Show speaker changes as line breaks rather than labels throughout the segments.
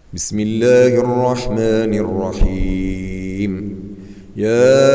بسم الله الرحمن الرحيم. يا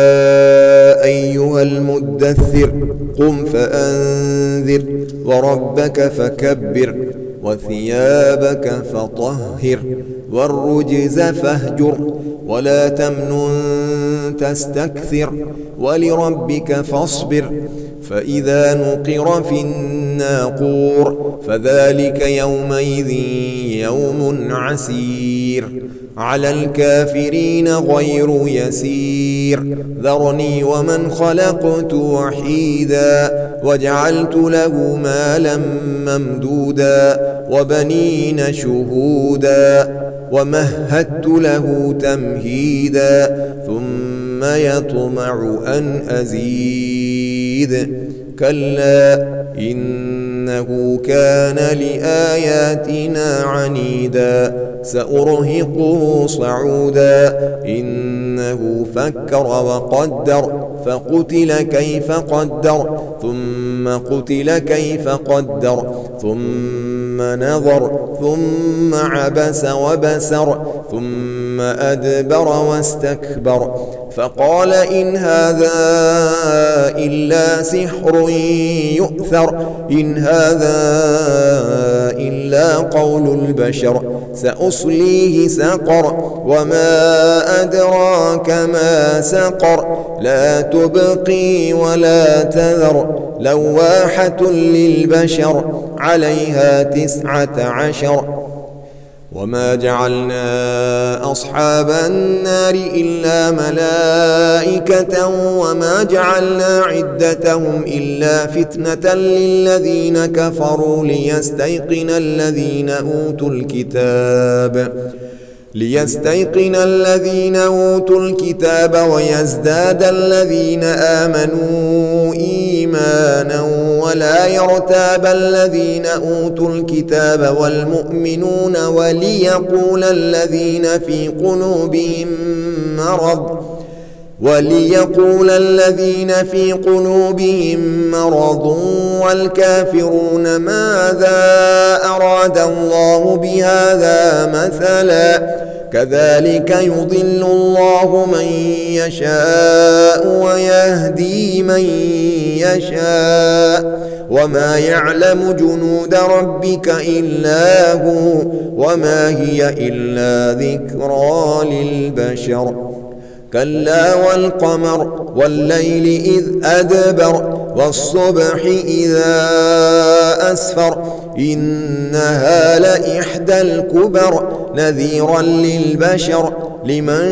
أيها المدثر قم فأنذر وربك فكبر وثيابك فطهر والرجز فاهجر ولا تمنن تستكثر ولربك فاصبر فإذا نقر في الناقور فذلك يومئذ يوم عسير على الكافرين غير يسير ذرني ومن خلقت وحيدا وجعلت له مالا ممدودا وبنين شهودا ومهدت له تمهيدا ثم يطمع أن أزيد كلا إنه كان لآياتنا عنيدا سأرهقه صعودا إنه فكر وقدر فقتل كيف قدر ثم قتل كيف قدر ثم نظر ثم عبس وبسر ثم أدبر واستكبر فقال إن هذا إلا سحر يؤثر إن هذا إلا قول البشر سأصليه سقر وما أدراك ما سقر لا تبقي ولا تذر لواحة للبشر عليها 19 وما جعلنا أصحاب النار إلا ملائكة وما جعلنا عدتهم إلا فتنة للذين كفروا ليستيقن الذين أوتوا الكتاب ويزداد الذين آمنوا إيمانا ولا يرتاب الذين أوتوا الكتاب والمؤمنون وليقول الذين في قلوبهم مرض والكافرون ماذا أراد الله بهذا مثلا كذلك يضل الله من يشاء ويهدي من يشاء وما يعلم جنود ربك إلا هو وما هي إلا ذكرى للبشر كلا والقمر والليل إذ أدبر والصبح إذا أسفر إنها لإحدى الكبر نذيرا للبشر لمن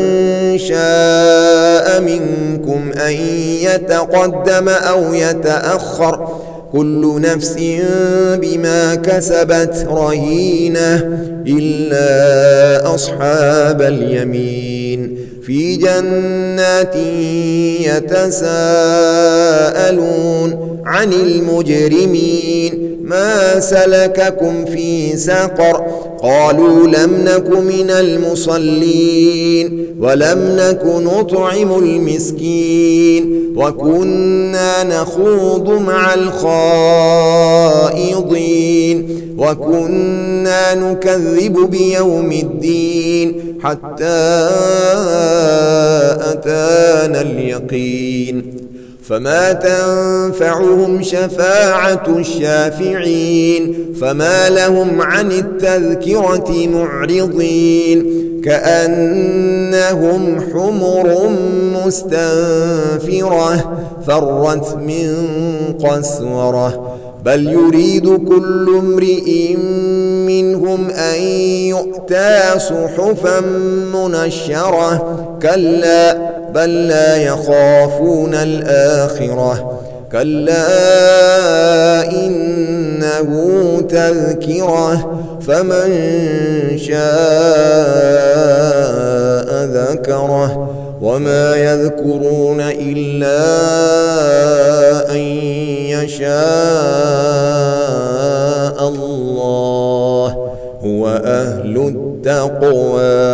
شاء منكم أن يتقدم أو يتأخر كل نفس بما كسبت رهينة إلا أصحاب اليمين في جنات يتساءلون عن المجرمين ما سلككم في سقر قالوا لم نك من المصلين ولم نك نطعم المسكين وكنا نخوض مع الخائضين وكنا نكذب بيوم الدين حتى أتانا اليقين فما تنفعهم شفاعة الشافعين فما لهم عن التذكرة معرضين كأنهم حمر مستنفرة فرت من قسورة بل يريد كل امرئ منهم أن يؤتى صحفا منشرة كلا بل لا يخافون الآخرة كلا إنه تذكرة فمن شاء ذكره وما يذكرون إلا أن يشاء الله هو أهل التقوى